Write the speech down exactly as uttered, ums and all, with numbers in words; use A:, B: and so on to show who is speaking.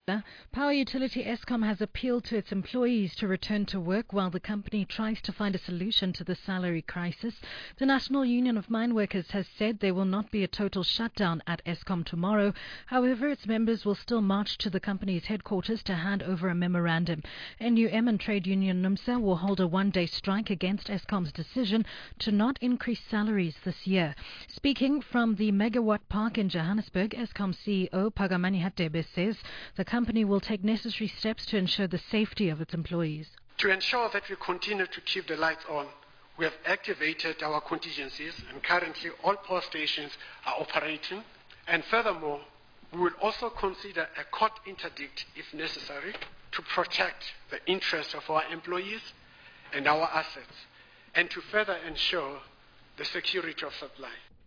A: Matla. Power utility Eskom has appealed to its employees to return to work while the company tries to find a solution to the salary crisis. The National Union of Mine Workers has said there will not be a total shutdown at Eskom tomorrow. However, its members will still march to the company's headquarters to hand over a memorandum. N U M and trade union NUMSA will hold a one-day strike against Eskom's decision to not increase salaries this year. Speaking from the Megawatt Park in Johannesburg, Eskom C E O Phakamani Hadebe says the company will take necessary steps to ensure the safety of its employees.
B: To ensure that we continue to keep the lights on, we have activated our contingencies, and currently all power stations are operating. And furthermore, we will also consider a court interdict if necessary to protect the interests of our employees and our assets, and to further ensure the security of supply.